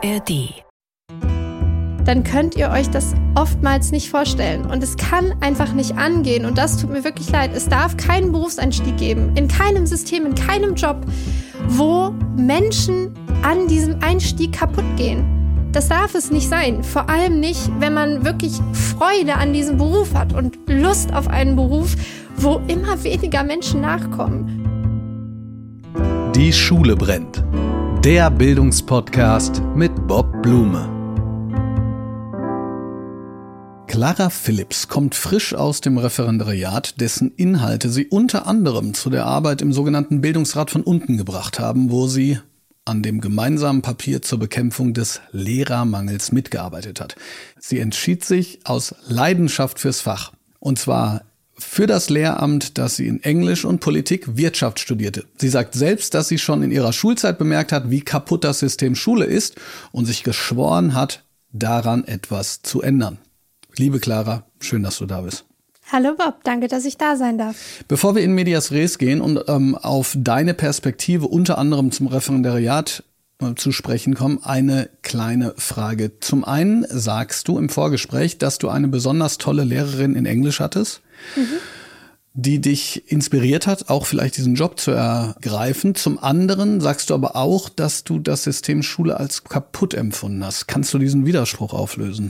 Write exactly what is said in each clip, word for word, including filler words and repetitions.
R D. Dann könnt ihr euch das oftmals nicht vorstellen. Und es kann einfach nicht angehen. Und das tut mir wirklich leid. Es darf keinen Berufseinstieg geben, in keinem System, in keinem Job, wo Menschen an diesem Einstieg kaputt gehen. Das darf es nicht sein. Vor allem nicht, wenn man wirklich Freude an diesem Beruf hat und Lust auf einen Beruf, wo immer weniger Menschen nachkommen. Die Schule brennt. Der Bildungspodcast mit Bob Blume. Clara Phillips kommt frisch aus dem Referendariat, dessen Inhalte sie unter anderem zu der Arbeit im sogenannten Bildungsrat von unten gebracht haben, wo sie an dem gemeinsamen Papier zur Bekämpfung des Lehrermangels mitgearbeitet hat. Sie entschied sich aus Leidenschaft fürs Fach. Und zwar für das Lehramt, das sie in Englisch und Politik Wirtschaft studierte. Sie sagt selbst, dass sie schon in ihrer Schulzeit bemerkt hat, wie kaputt das System Schule ist und sich geschworen hat, daran etwas zu ändern. Liebe Clara, schön, dass du da bist. Hallo Bob, danke, dass ich da sein darf. Bevor wir in Medias Res gehen und ähm, auf deine Perspektive unter anderem zum Referendariat äh, zu sprechen kommen, eine kleine Frage. Zum einen sagst du im Vorgespräch, dass du eine besonders tolle Lehrerin in Englisch hattest, mhm. die dich inspiriert hat, auch vielleicht diesen Job zu ergreifen. Zum anderen sagst du aber auch, dass du das System Schule als kaputt empfunden hast. Kannst du diesen Widerspruch auflösen?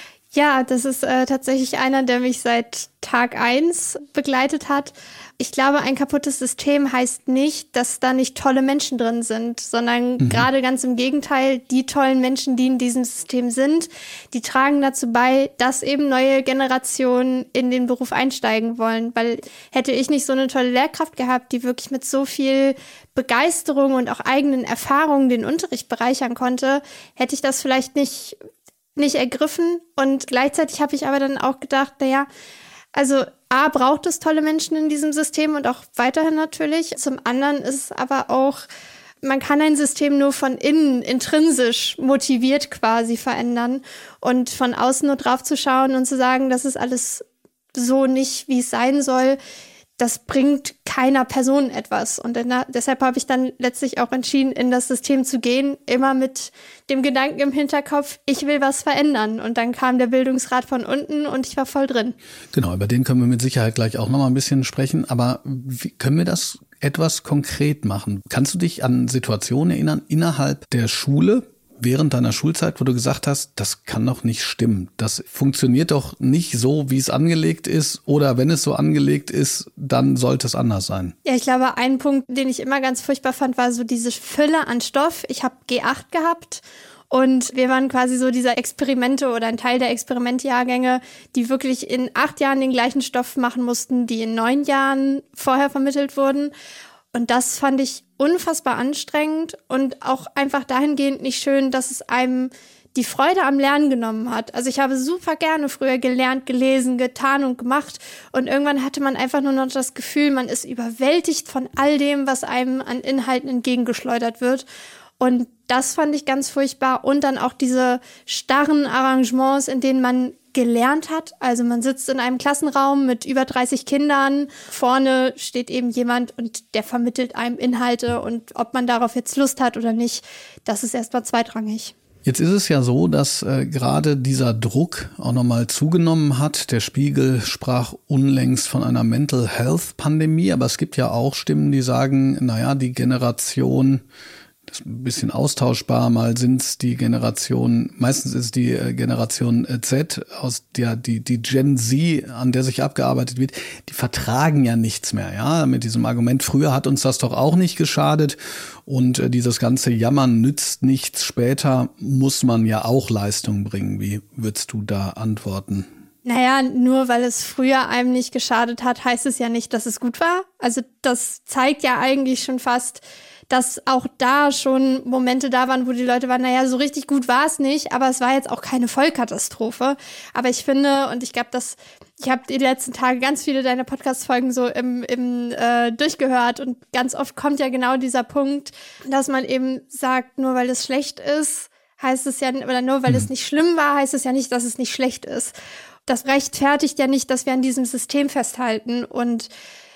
Ja, das ist äh, tatsächlich einer, der mich seit Tag eins begleitet hat. Ich glaube, ein kaputtes System heißt nicht, dass da nicht tolle Menschen drin sind, sondern mhm. gerade ganz im Gegenteil, die tollen Menschen, die in diesem System sind, die tragen dazu bei, dass eben neue Generationen in den Beruf einsteigen wollen. Weil hätte ich nicht so eine tolle Lehrkraft gehabt, die wirklich mit so viel Begeisterung und auch eigenen Erfahrungen den Unterricht bereichern konnte, hätte ich das vielleicht nicht nicht ergriffen. Und gleichzeitig habe ich aber dann auch gedacht, naja, also A, braucht es tolle Menschen in diesem System und auch weiterhin natürlich. Zum anderen ist es aber auch, man kann ein System nur von innen, intrinsisch motiviert quasi verändern und von außen nur drauf zu schauen und zu sagen, das ist alles so nicht, wie es sein soll, das bringt keiner Person etwas. Und deshalb habe ich dann letztlich auch entschieden, in das System zu gehen, immer mit dem Gedanken im Hinterkopf, ich will was verändern. Und dann kam der Bildungsrat von unten und ich war voll drin. Genau, über den können wir mit Sicherheit gleich auch noch mal ein bisschen sprechen. Aber wie können wir das etwas konkret machen? Kannst du dich an Situationen erinnern innerhalb der Schule, während deiner Schulzeit, wo du gesagt hast, das kann doch nicht stimmen. Das funktioniert doch nicht so, wie es angelegt ist. Oder wenn es so angelegt ist, dann sollte es anders sein. Ja, ich glaube, ein Punkt, den ich immer ganz furchtbar fand, war so diese Fülle an Stoff. Ich habe G acht gehabt und wir waren quasi so dieser Experimente oder ein Teil der Experimentjahrgänge, die wirklich in acht Jahren den gleichen Stoff machen mussten, die in neun Jahren vorher vermittelt wurden. Und das fand ich unfassbar anstrengend und auch einfach dahingehend nicht schön, dass es einem die Freude am Lernen genommen hat. Also ich habe super gerne früher gelernt, gelesen, getan und gemacht und irgendwann hatte man einfach nur noch das Gefühl, man ist überwältigt von all dem, was einem an Inhalten entgegengeschleudert wird. Und das fand ich ganz furchtbar. Und dann auch diese starren Arrangements, in denen man gelernt hat. Also man sitzt in einem Klassenraum mit über dreißig Kindern. Vorne steht eben jemand und der vermittelt einem Inhalte. Und ob man darauf jetzt Lust hat oder nicht, das ist erstmal zweitrangig. Jetzt ist es ja so, dass äh, gerade dieser Druck auch nochmal zugenommen hat. Der Spiegel sprach unlängst von einer Mental Health Pandemie. Aber es gibt ja auch Stimmen, die sagen, naja, die Generation, das ist ein bisschen austauschbar, mal sind es die Generation, meistens ist es die Generation Z, aus der die die Gen Z, an der sich abgearbeitet wird, die vertragen ja nichts mehr, ja, mit diesem Argument, früher hat uns das doch auch nicht geschadet und äh, dieses ganze Jammern nützt nichts, später muss man ja auch Leistung bringen. Wie würdest du da antworten? Naja, nur weil es früher einem nicht geschadet hat, heißt es ja nicht, dass es gut war. Also das zeigt ja eigentlich schon fast, dass auch da schon Momente da waren, wo die Leute waren, naja, so richtig gut war es nicht, aber es war jetzt auch keine Vollkatastrophe. Aber ich finde, und ich glaube, dass ich habe die letzten Tage ganz viele deiner Podcast-Folgen so im, im äh, durchgehört und ganz oft kommt ja genau dieser Punkt, dass man eben sagt, nur weil es schlecht ist, heißt es ja, oder nur weil mhm. es nicht schlimm war, heißt es ja nicht, dass es nicht schlecht ist. Das rechtfertigt ja nicht, dass wir an diesem System festhalten und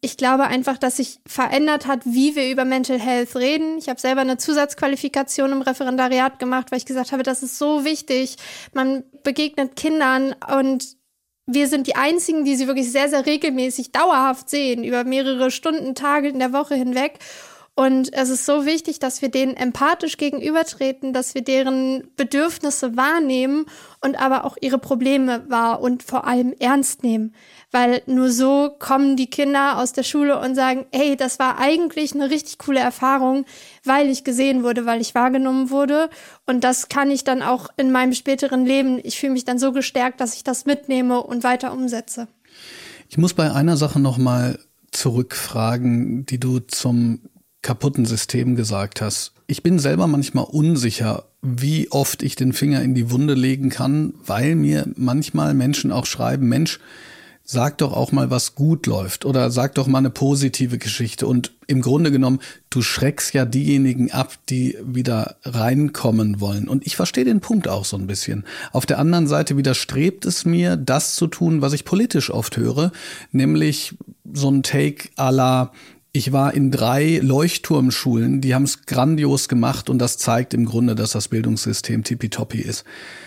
ich glaube einfach, dass sich verändert hat, wie wir über Mental Health reden. Ich habe selber eine Zusatzqualifikation im Referendariat gemacht, weil ich gesagt habe, das ist so wichtig. Man begegnet Kindern und wir sind die Einzigen, die sie wirklich sehr, sehr regelmäßig, dauerhaft sehen, über mehrere Stunden, Tage in der Woche hinweg. Und es ist so wichtig, dass wir denen empathisch gegenübertreten, dass wir deren Bedürfnisse wahrnehmen und aber auch ihre Probleme wahr und vor allem ernst nehmen. Weil nur so kommen die Kinder aus der Schule und sagen, hey, das war eigentlich eine richtig coole Erfahrung, weil ich gesehen wurde, weil ich wahrgenommen wurde. Und das kann ich dann auch in meinem späteren Leben, ich fühle mich dann so gestärkt, dass ich das mitnehme und weiter umsetze. Ich muss bei einer Sache nochmal zurückfragen, die du zum kaputten System gesagt hast. Ich bin selber manchmal unsicher, wie oft ich den Finger in die Wunde legen kann, weil mir manchmal Menschen auch schreiben, Mensch, sag doch auch mal, was gut läuft oder sag doch mal eine positive Geschichte. Und im Grunde genommen, du schreckst ja diejenigen ab, die wieder reinkommen wollen. Und ich verstehe den Punkt auch so ein bisschen. Auf der anderen Seite widerstrebt es mir, das zu tun, was ich politisch oft höre, nämlich so ein Take à la, ich war in drei Leuchtturmschulen, die haben es grandios gemacht und das zeigt im Grunde, dass das Bildungssystem tippitoppi ist.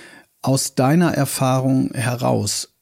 Aus deiner Erfahrung heraus,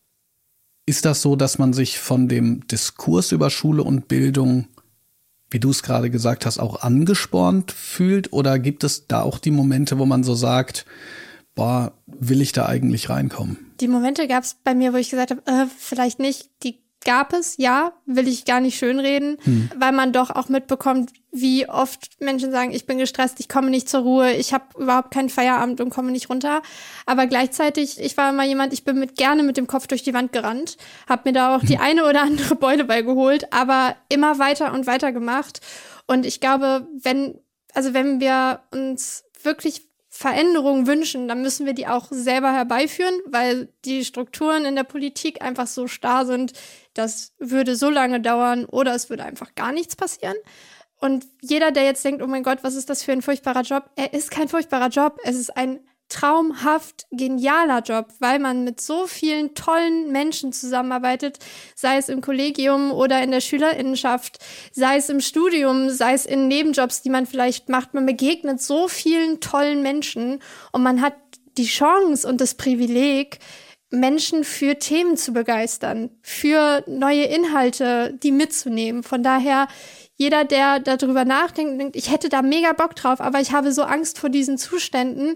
ist das so, dass man sich von dem Diskurs über Schule und Bildung, wie du es gerade gesagt hast, auch angespornt fühlt? Oder gibt es da auch die Momente, wo man so sagt, boah, will ich da eigentlich reinkommen? Die Momente gab es bei mir, wo ich gesagt habe, äh, vielleicht nicht, die gab es, ja, will ich gar nicht schönreden, hm. weil man doch auch mitbekommt, wie oft Menschen sagen, ich bin gestresst, ich komme nicht zur Ruhe, ich habe überhaupt keinen Feierabend und komme nicht runter. Aber gleichzeitig, ich war immer jemand, ich bin mit gerne mit dem Kopf durch die Wand gerannt, habe mir da auch hm. die eine oder andere Beule bei geholt, aber immer weiter und weiter gemacht. Und ich glaube, wenn, also wenn wir uns wirklich Veränderungen wünschen, dann müssen wir die auch selber herbeiführen, weil die Strukturen in der Politik einfach so starr sind, das würde so lange dauern oder es würde einfach gar nichts passieren. Und jeder, der jetzt denkt, oh mein Gott, was ist das für ein furchtbarer Job? Er ist kein furchtbarer Job, es ist ein traumhaft genialer Job, weil man mit so vielen tollen Menschen zusammenarbeitet, sei es im Kollegium oder in der Schülerinnenschaft, sei es im Studium, sei es in Nebenjobs, die man vielleicht macht. Man begegnet so vielen tollen Menschen und man hat die Chance und das Privileg, Menschen für Themen zu begeistern, für neue Inhalte, die mitzunehmen. Von daher, jeder, der darüber nachdenkt, denkt, ich hätte da mega Bock drauf, aber ich habe so Angst vor diesen Zuständen.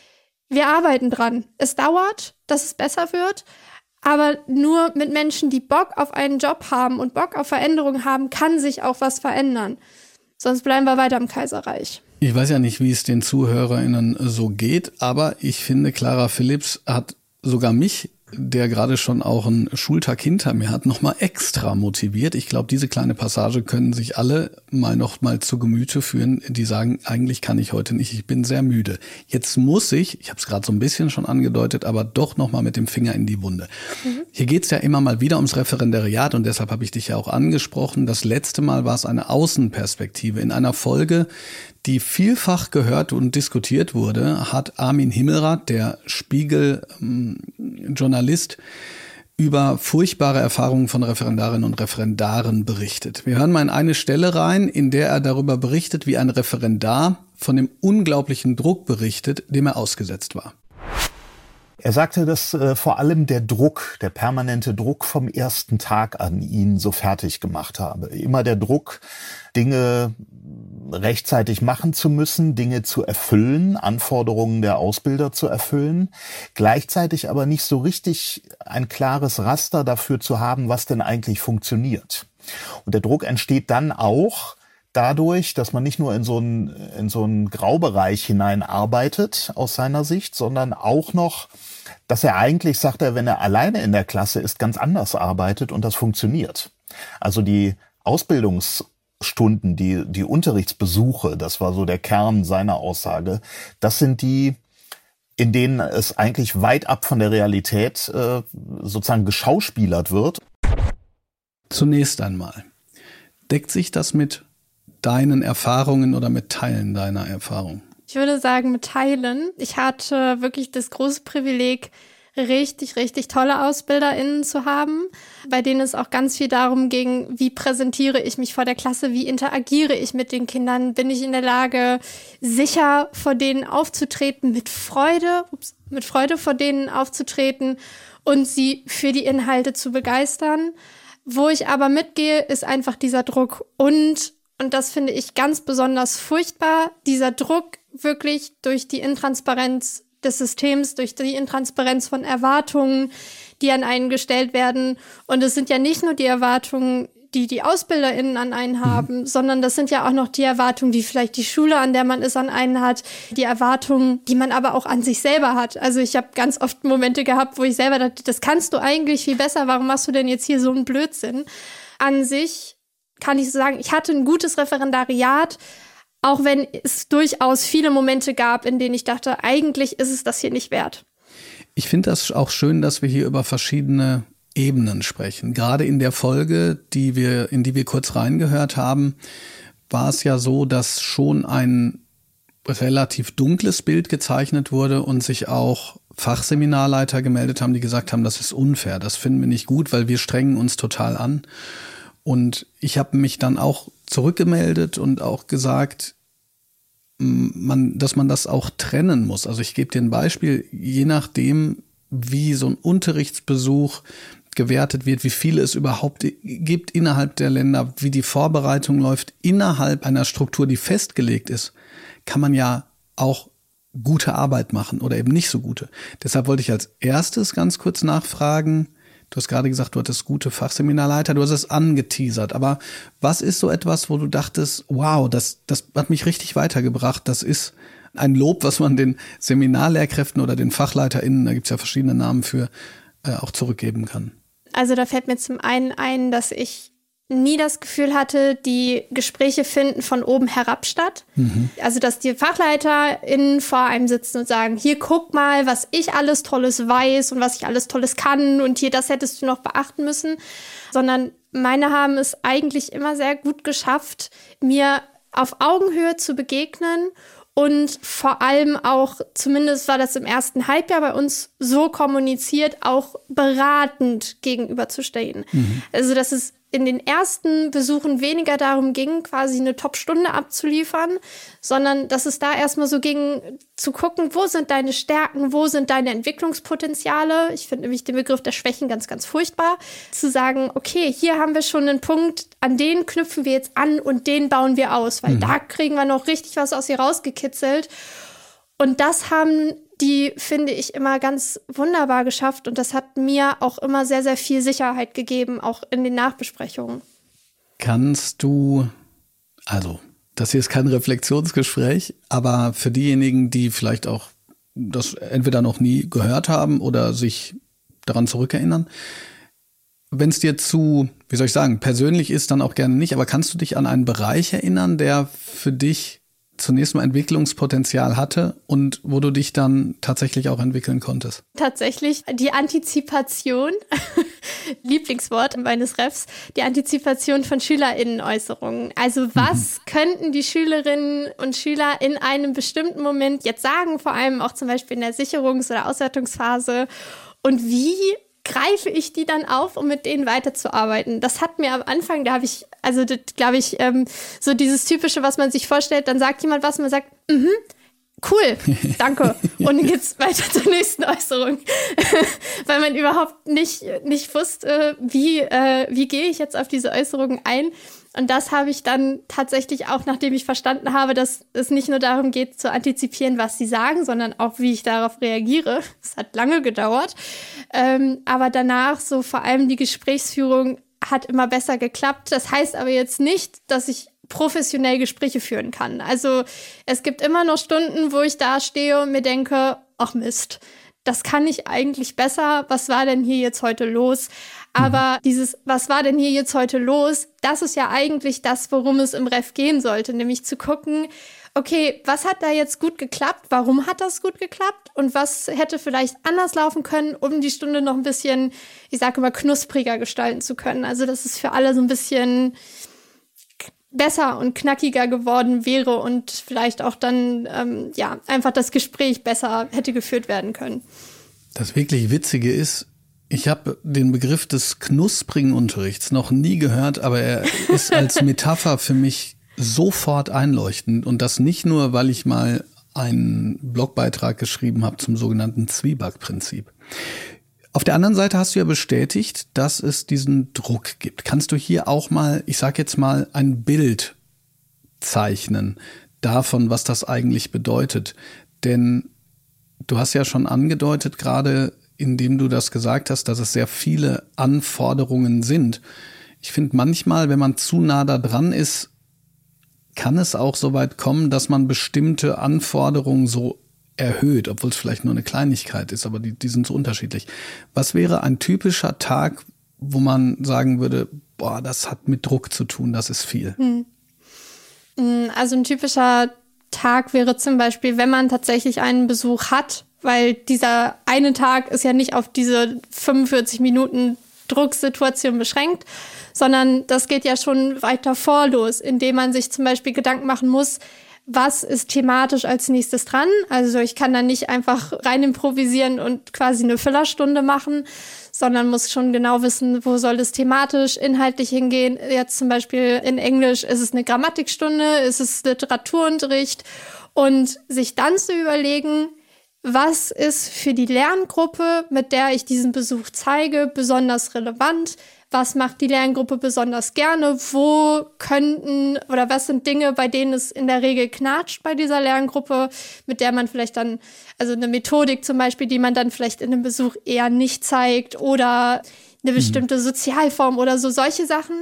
Wir arbeiten dran. Es dauert, dass es besser wird, aber nur mit Menschen, die Bock auf einen Job haben und Bock auf Veränderungen haben, kann sich auch was verändern. Sonst bleiben wir weiter im Kaiserreich. Ich weiß ja nicht, wie es den ZuhörerInnen so geht, aber ich finde, Clara Philipps hat sogar mich, der gerade schon auch einen Schultag hinter mir hat, nochmal extra motiviert. Ich glaube, diese kleine Passage können sich alle mal noch mal zu Gemüte führen, die sagen, eigentlich kann ich heute nicht, ich bin sehr müde. Jetzt muss ich, ich habe es gerade so ein bisschen schon angedeutet, aber doch nochmal mit dem Finger in die Wunde. Mhm. Hier geht es ja immer mal wieder ums Referendariat und deshalb habe ich dich ja auch angesprochen. Das letzte Mal war es eine Außenperspektive. In einer Folge, die vielfach gehört und diskutiert wurde, hat Armin Himmelrath, der Spiegel-Journalist, über furchtbare Erfahrungen von Referendarinnen und Referendaren berichtet. Wir hören mal in eine Stelle rein, in der er darüber berichtet, wie ein Referendar von dem unglaublichen Druck berichtet, dem er ausgesetzt war. Er sagte, dass äh, vor allem der Druck, der permanente Druck vom ersten Tag an ihn so fertig gemacht habe. Immer der Druck, Dinge rechtzeitig machen zu müssen, Dinge zu erfüllen, Anforderungen der Ausbilder zu erfüllen, gleichzeitig aber nicht so richtig ein klares Raster dafür zu haben, was denn eigentlich funktioniert. Und der Druck entsteht dann auch dadurch, dass man nicht nur in so einen, in so einen Graubereich hineinarbeitet aus seiner Sicht, sondern auch noch, dass er eigentlich, sagt er, wenn er alleine in der Klasse ist, ganz anders arbeitet und das funktioniert. Also die Ausbildungsstunden, die, die Unterrichtsbesuche, das war so der Kern seiner Aussage, das sind die, in denen es eigentlich weit ab von der Realität äh, sozusagen geschauspielert wird. Zunächst einmal, deckt sich das mit deinen Erfahrungen oder mit Teilen deiner Erfahrung? Ich würde sagen, mit Teilen. Ich hatte wirklich das große Privileg, richtig, richtig tolle AusbilderInnen zu haben, bei denen es auch ganz viel darum ging, wie präsentiere ich mich vor der Klasse, wie interagiere ich mit den Kindern, bin ich in der Lage, sicher vor denen aufzutreten, mit Freude, ups, mit Freude vor denen aufzutreten und sie für die Inhalte zu begeistern. Wo ich aber mitgehe, ist einfach dieser Druck und, und das finde ich ganz besonders furchtbar, dieser Druck wirklich durch die Intransparenz des Systems, durch die Intransparenz von Erwartungen, die an einen gestellt werden. Und es sind ja nicht nur die Erwartungen, die die AusbilderInnen an einen haben, mhm. sondern das sind ja auch noch die Erwartungen, die vielleicht die Schule, an der man ist, an einen hat, die Erwartungen, die man aber auch an sich selber hat. Also ich habe ganz oft Momente gehabt, wo ich selber dachte, das kannst du eigentlich viel besser, warum machst du denn jetzt hier so einen Blödsinn? An sich kann ich so sagen, ich hatte ein gutes Referendariat, auch wenn es durchaus viele Momente gab, in denen ich dachte, eigentlich ist es das hier nicht wert. Ich finde das auch schön, dass wir hier über verschiedene Ebenen sprechen. Gerade in der Folge, die wir, in die wir kurz reingehört haben, war es ja so, dass schon ein relativ dunkles Bild gezeichnet wurde und sich auch Fachseminarleiter gemeldet haben, die gesagt haben, das ist unfair, das finden wir nicht gut, weil wir strengen uns total an. Und ich habe mich dann auch zurückgemeldet und auch gesagt, man, dass man das auch trennen muss. Also ich gebe dir ein Beispiel, je nachdem, wie so ein Unterrichtsbesuch gewertet wird, wie viele es überhaupt gibt innerhalb der Länder, wie die Vorbereitung läuft, innerhalb einer Struktur, die festgelegt ist, kann man ja auch gute Arbeit machen oder eben nicht so gute. Deshalb wollte ich als erstes ganz kurz nachfragen, du hast gerade gesagt, du hattest gute Fachseminarleiter, du hast es angeteasert, aber was ist so etwas, wo du dachtest, wow, das, das hat mich richtig weitergebracht, das ist ein Lob, was man den Seminarlehrkräften oder den FachleiterInnen, da gibt es ja verschiedene Namen für, äh, auch zurückgeben kann? Also da fällt mir zum einen ein, dass ich nie das Gefühl hatte, die Gespräche finden von oben herab statt. Mhm. Also dass die FachleiterInnen vor einem sitzen und sagen, hier guck mal, was ich alles Tolles weiß und was ich alles Tolles kann und hier, das hättest du noch beachten müssen. Sondern meine haben es eigentlich immer sehr gut geschafft, mir auf Augenhöhe zu begegnen und vor allem auch, zumindest war das im ersten Halbjahr bei uns so kommuniziert, auch beratend gegenüberzustehen. Mhm. Also dass es in den ersten Besuchen weniger darum ging, quasi eine Top-Stunde abzuliefern, sondern dass es da erstmal so ging, zu gucken, wo sind deine Stärken, wo sind deine Entwicklungspotenziale. Ich finde nämlich den Begriff der Schwächen ganz, ganz furchtbar. Zu sagen, okay, hier haben wir schon einen Punkt, an den knüpfen wir jetzt an und den bauen wir aus, weil mhm. da kriegen wir noch richtig was aus ihr rausgekitzelt. Und das haben die, finde ich, immer ganz wunderbar geschafft. Und das hat mir auch immer sehr, sehr viel Sicherheit gegeben, auch in den Nachbesprechungen. Kannst du, also das hier ist kein Reflexionsgespräch, aber für diejenigen, die vielleicht auch das entweder noch nie gehört haben oder sich daran zurückerinnern, wenn es dir zu, wie soll ich sagen, persönlich ist, dann auch gerne nicht, aber kannst du dich an einen Bereich erinnern, der für dich zunächst mal Entwicklungspotenzial hatte und wo du dich dann tatsächlich auch entwickeln konntest? Tatsächlich die Antizipation, Lieblingswort meines Refs, die Antizipation von SchülerInnenäußerungen. Also was mhm. könnten die Schülerinnen und Schüler in einem bestimmten Moment jetzt sagen, vor allem auch zum Beispiel in der Sicherungs- oder Auswertungsphase, und wie greife ich die dann auf, um mit denen weiterzuarbeiten? Das hat mir am Anfang, da habe ich, also das glaube ich, ähm, so dieses Typische, was man sich vorstellt, dann sagt jemand was und man sagt, mhm, cool, danke. Und dann geht's weiter zur nächsten Äußerung. Weil man überhaupt nicht, nicht wusste, wie, äh, wie gehe ich jetzt auf diese Äußerungen ein. Und das habe ich dann tatsächlich auch, nachdem ich verstanden habe, dass es nicht nur darum geht, zu antizipieren, was sie sagen, sondern auch, wie ich darauf reagiere. Es hat lange gedauert. Ähm, aber danach, so vor allem die Gesprächsführung, hat immer besser geklappt. Das heißt aber jetzt nicht, dass ich professionell Gespräche führen kann. Also es gibt immer noch Stunden, wo ich da stehe und mir denke, ach Mist, das kann ich eigentlich besser. Was war denn hier jetzt heute los? Aber mhm. dieses, was war denn hier jetzt heute los? Das ist ja eigentlich das, worum es im Ref gehen sollte. Nämlich zu gucken, okay, was hat da jetzt gut geklappt? Warum hat das gut geklappt? Und was hätte vielleicht anders laufen können, um die Stunde noch ein bisschen, ich sage immer, knuspriger gestalten zu können? Also, dass es für alle so ein bisschen besser und knackiger geworden wäre und vielleicht auch dann, ähm, ja, einfach das Gespräch besser hätte geführt werden können. Das wirklich Witzige ist, ich habe den Begriff des knusprigen Unterrichts noch nie gehört, aber er ist als Metapher für mich sofort einleuchtend. Und das nicht nur, weil ich mal einen Blogbeitrag geschrieben habe zum sogenannten Zwieback-Prinzip. Auf der anderen Seite hast du ja bestätigt, dass es diesen Druck gibt. Kannst du hier auch mal, ich sag jetzt mal, ein Bild zeichnen davon, was das eigentlich bedeutet? Denn du hast ja schon angedeutet, gerade indem du das gesagt hast, dass es sehr viele Anforderungen sind. Ich finde manchmal, wenn man zu nah da dran ist, kann es auch so weit kommen, dass man bestimmte Anforderungen so erhöht, obwohl es vielleicht nur eine Kleinigkeit ist, aber die, die sind so unterschiedlich. Was wäre ein typischer Tag, wo man sagen würde, boah, das hat mit Druck zu tun, das ist viel? Hm. Also ein typischer Tag wäre zum Beispiel, wenn man tatsächlich einen Besuch hat, weil dieser eine Tag ist ja nicht auf diese fünfundvierzig Minuten Drucksituation beschränkt, sondern das geht ja schon weiter vor los, indem man sich zum Beispiel Gedanken machen muss, was ist thematisch als nächstes dran? Also ich kann dann nicht einfach rein improvisieren und quasi eine Füllerstunde machen, sondern muss schon genau wissen, wo soll es thematisch, inhaltlich hingehen. Jetzt zum Beispiel in Englisch ist es eine Grammatikstunde, ist es Literaturunterricht und sich dann zu überlegen, was ist für die Lerngruppe, mit der ich diesen Besuch zeige, besonders relevant? Was macht die Lerngruppe besonders gerne? Wo könnten oder was sind Dinge, bei denen es in der Regel knatscht bei dieser Lerngruppe, mit der man vielleicht dann, also eine Methodik zum Beispiel, die man dann vielleicht in einem Besuch eher nicht zeigt oder eine bestimmte Sozialform oder so, solche Sachen.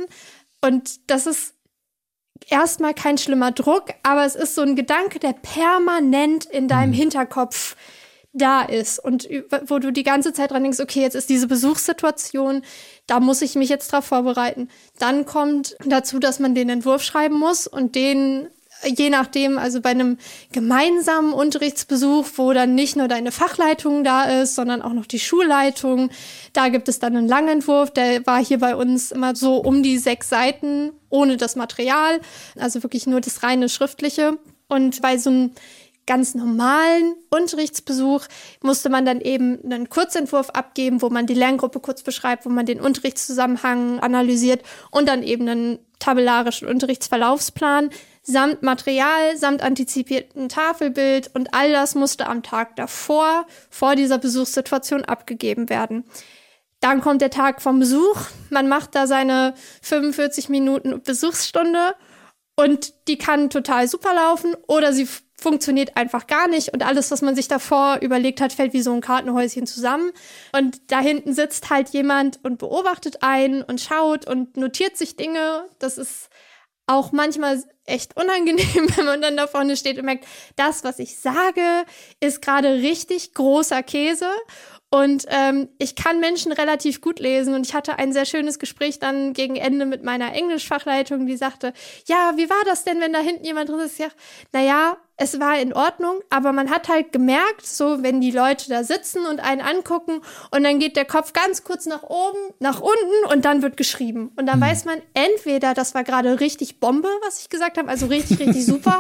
Und das ist erstmal kein schlimmer Druck, aber es ist so ein Gedanke, der permanent in deinem Hinterkopf da ist und wo du die ganze Zeit dran denkst, okay, jetzt ist diese Besuchssituation, da muss ich mich jetzt drauf vorbereiten. Dann kommt dazu, dass man den Entwurf schreiben muss und den, je nachdem, also bei einem gemeinsamen Unterrichtsbesuch, wo dann nicht nur deine Fachleitung da ist, sondern auch noch die Schulleitung, da gibt es dann einen Langentwurf, der war hier bei uns immer so um die sechs Seiten, ohne das Material, also wirklich nur das reine Schriftliche. Und bei so einem ganz normalen Unterrichtsbesuch musste man dann eben einen Kurzentwurf abgeben, wo man die Lerngruppe kurz beschreibt, wo man den Unterrichtszusammenhang analysiert und dann eben einen tabellarischen Unterrichtsverlaufsplan samt Material, samt antizipierten Tafelbild und all das musste am Tag davor, vor dieser Besuchssituation abgegeben werden. Dann kommt der Tag vom Besuch, man macht da seine fünfundvierzig Minuten Besuchsstunde und die kann total super laufen oder sie funktioniert einfach gar nicht und alles, was man sich davor überlegt hat, fällt wie so ein Kartenhäuschen zusammen und da hinten sitzt halt jemand und beobachtet einen und schaut und notiert sich Dinge. Das ist auch manchmal echt unangenehm, wenn man dann da vorne steht und merkt, das, was ich sage, ist gerade richtig großer Käse. Und ähm, ich kann Menschen relativ gut lesen und ich hatte ein sehr schönes Gespräch dann gegen Ende mit meiner Englischfachleitung, die sagte, ja, wie war das denn, wenn da hinten jemand drin ist? Ja, naja, es war in Ordnung, aber man hat halt gemerkt, so wenn die Leute da sitzen und einen angucken und dann geht der Kopf ganz kurz nach oben, nach unten und dann wird geschrieben. Und dann mhm. weiß man entweder, das war gerade richtig Bombe, was ich gesagt habe, also richtig, richtig super,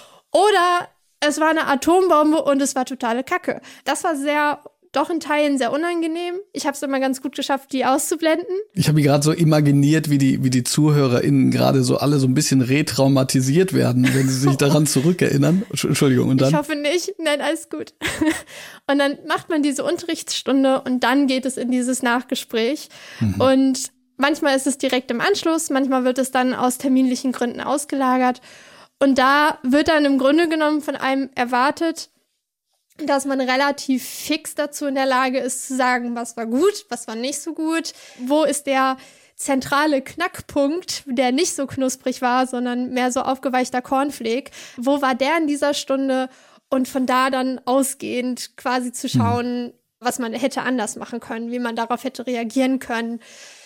oder es war eine Atombombe und es war totale Kacke. Das war sehr doch in Teilen sehr unangenehm. Ich habe es immer ganz gut geschafft, die auszublenden. Ich habe mir gerade so imaginiert, wie die, wie die ZuhörerInnen gerade so alle so ein bisschen retraumatisiert werden, wenn sie sich daran zurückerinnern. Entschuldigung, und dann? Ich hoffe nicht. Nein, alles gut. Und dann macht man diese Unterrichtsstunde und dann geht es in dieses Nachgespräch. Mhm. Und manchmal ist es direkt im Anschluss, manchmal wird es dann aus terminlichen Gründen ausgelagert. Und da wird dann im Grunde genommen von einem erwartet, dass man relativ fix dazu in der Lage ist, zu sagen, was war gut, was war nicht so gut, wo ist der zentrale Knackpunkt, der nicht so knusprig war, sondern mehr so aufgeweichter Cornflake. Wo war der in dieser Stunde? Und von da dann ausgehend quasi zu schauen, mhm. was man hätte anders machen können, wie man darauf hätte reagieren können.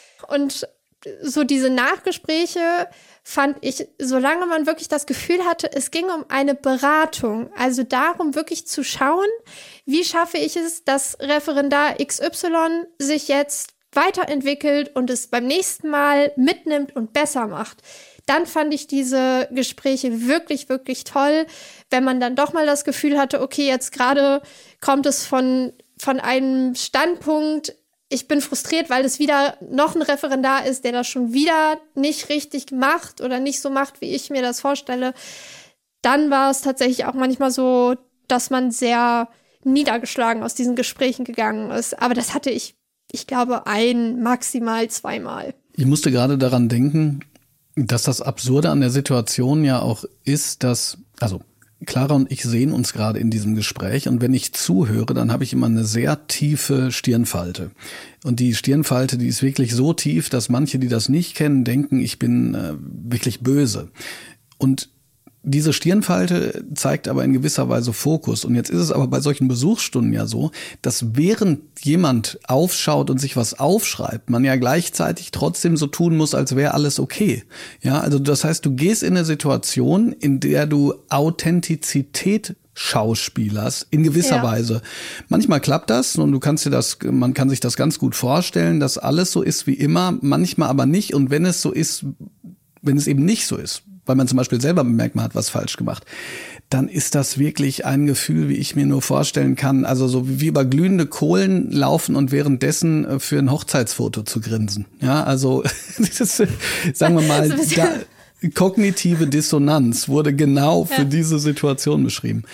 Und so diese Nachgespräche fand ich, solange man wirklich das Gefühl hatte, es ging um eine Beratung, also darum wirklich zu schauen, wie schaffe ich es, dass Referendar X Y sich jetzt weiterentwickelt und es beim nächsten Mal mitnimmt und besser macht. Dann fand ich diese Gespräche wirklich, wirklich toll, wenn man dann doch mal das Gefühl hatte, okay, jetzt gerade kommt es von von einem Standpunkt, ich bin frustriert, weil es wieder noch ein Referendar ist, der das schon wieder nicht richtig macht oder nicht so macht, wie ich mir das vorstelle, dann war es tatsächlich auch manchmal so, dass man sehr niedergeschlagen aus diesen Gesprächen gegangen ist. Aber das hatte ich, ich glaube, ein, maximal zweimal. Ich musste gerade daran denken, dass das Absurde an der Situation ja auch ist, dass, also Clara und ich sehen uns gerade in diesem Gespräch und wenn ich zuhöre, dann habe ich immer eine sehr tiefe Stirnfalte. Und die Stirnfalte, die ist wirklich so tief, dass manche, die das nicht kennen, denken, ich bin äh, wirklich böse. Und diese Stirnfalte zeigt aber in gewisser Weise Fokus. Und jetzt ist es aber bei solchen Besuchsstunden ja so, dass während jemand aufschaut und sich was aufschreibt, man ja gleichzeitig trotzdem so tun muss, als wäre alles okay. Ja, also das heißt, du gehst in eine Situation, in der du Authentizität Schauspielers in gewisser ja. Weise. Manchmal klappt das und du kannst dir das, man kann sich das ganz gut vorstellen, dass alles so ist wie immer, manchmal aber nicht. Und wenn es so ist, wenn es eben nicht so ist, weil man zum Beispiel selber bemerkt, man hat was falsch gemacht, dann ist das wirklich ein Gefühl, wie ich mir nur vorstellen kann, also so wie über glühende Kohlen laufen und währenddessen für ein Hochzeitsfoto zu grinsen. Ja, also das ist, sagen wir mal, da, kognitive Dissonanz wurde genau für ja. diese Situation beschrieben.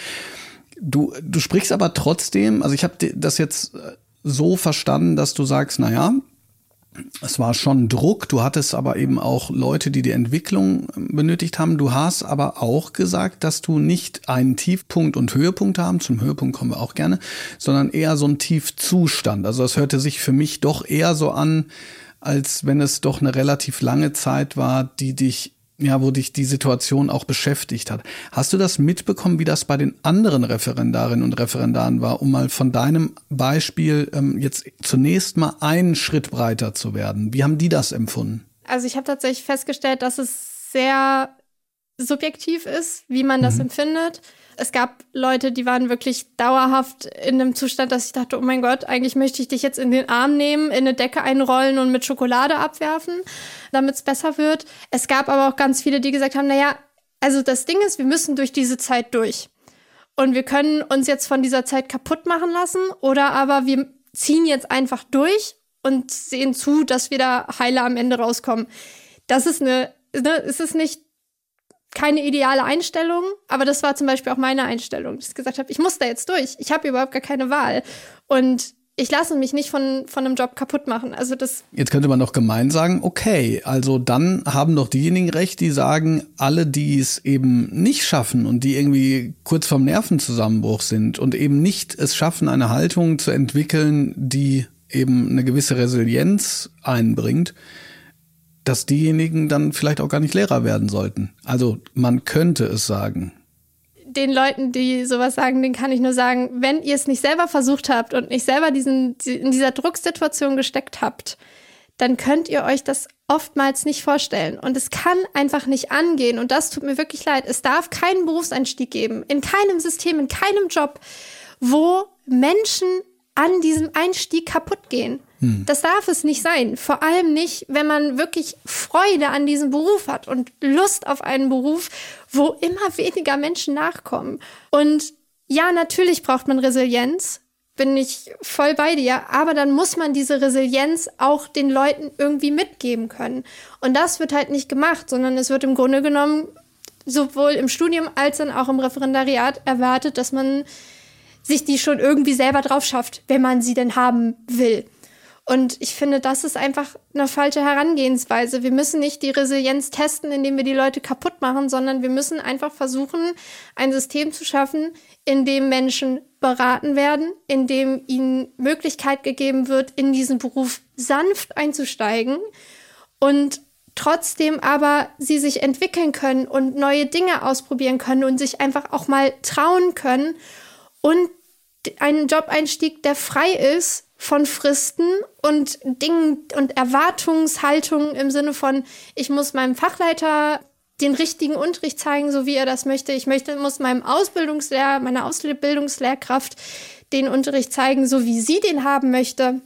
Du, du sprichst aber trotzdem, also ich habe das jetzt so verstanden, dass du sagst, na ja, es war schon Druck, du hattest aber eben auch Leute, die die Entwicklung benötigt haben. Du hast aber auch gesagt, dass du nicht einen Tiefpunkt und Höhepunkt haben, zum Höhepunkt kommen wir auch gerne, sondern eher so ein Tiefzustand. Also das hörte sich für mich doch eher so an, als wenn es doch eine relativ lange Zeit war, die dich ja, wo dich die Situation auch beschäftigt hat. Hast du das mitbekommen, wie das bei den anderen Referendarinnen und Referendaren war, um mal von deinem Beispiel ähm, jetzt zunächst mal einen Schritt breiter zu werden? Wie haben die das empfunden? Also ich habe tatsächlich festgestellt, dass es sehr subjektiv ist, wie man das mhm. empfindet. Es gab Leute, die waren wirklich dauerhaft in einem Zustand, dass ich dachte, oh mein Gott, eigentlich möchte ich dich jetzt in den Arm nehmen, in eine Decke einrollen und mit Schokolade abwerfen, damit es besser wird. Es gab aber auch ganz viele, die gesagt haben, naja, also das Ding ist, wir müssen durch diese Zeit durch. Und wir können uns jetzt von dieser Zeit kaputt machen lassen oder aber wir ziehen jetzt einfach durch und sehen zu, dass wir da heile am Ende rauskommen. Das ist eine, ne, es ist nicht keine ideale Einstellung, aber das war zum Beispiel auch meine Einstellung, dass ich gesagt habe, ich muss da jetzt durch. Ich habe überhaupt gar keine Wahl. Und ich lasse mich nicht von, von einem Job kaputt machen. Also das. Jetzt könnte man doch gemein sagen, okay, also dann haben doch diejenigen recht, die sagen, alle, die es eben nicht schaffen und die irgendwie kurz vorm Nervenzusammenbruch sind und eben nicht es schaffen, eine Haltung zu entwickeln, die eben eine gewisse Resilienz einbringt, dass diejenigen dann vielleicht auch gar nicht Lehrer werden sollten. Also man könnte es sagen. Den Leuten, die sowas sagen, denen kann ich nur sagen, wenn ihr es nicht selber versucht habt und nicht selber diesen, in dieser Drucksituation gesteckt habt, dann könnt ihr euch das oftmals nicht vorstellen. Und es kann einfach nicht angehen. Und das tut mir wirklich leid. Es darf keinen Berufseinstieg geben, in keinem System, in keinem Job, wo Menschen an diesem Einstieg kaputt gehen. Hm. Das darf es nicht sein. Vor allem nicht, wenn man wirklich Freude an diesem Beruf hat und Lust auf einen Beruf, wo immer weniger Menschen nachkommen. Und ja, natürlich braucht man Resilienz, bin ich voll bei dir, aber dann muss man diese Resilienz auch den Leuten irgendwie mitgeben können. Und das wird halt nicht gemacht, sondern es wird im Grunde genommen sowohl im Studium als dann auch im Referendariat erwartet, dass man sich die schon irgendwie selber drauf schafft, wenn man sie denn haben will. Und ich finde, das ist einfach eine falsche Herangehensweise. Wir müssen nicht die Resilienz testen, indem wir die Leute kaputt machen, sondern wir müssen einfach versuchen, ein System zu schaffen, in dem Menschen beraten werden, in dem ihnen Möglichkeit gegeben wird, in diesen Beruf sanft einzusteigen und trotzdem aber sie sich entwickeln können und neue Dinge ausprobieren können und sich einfach auch mal trauen können und einen Jobeinstieg, der frei ist von Fristen und Dingen und Erwartungshaltungen im Sinne von, ich muss meinem Fachleiter den richtigen Unterricht zeigen, so wie er das möchte. Ich möchte, muss meinem Ausbildungslehr, meiner Ausbildungslehrkraft den Unterricht zeigen, so wie sie den haben möchte.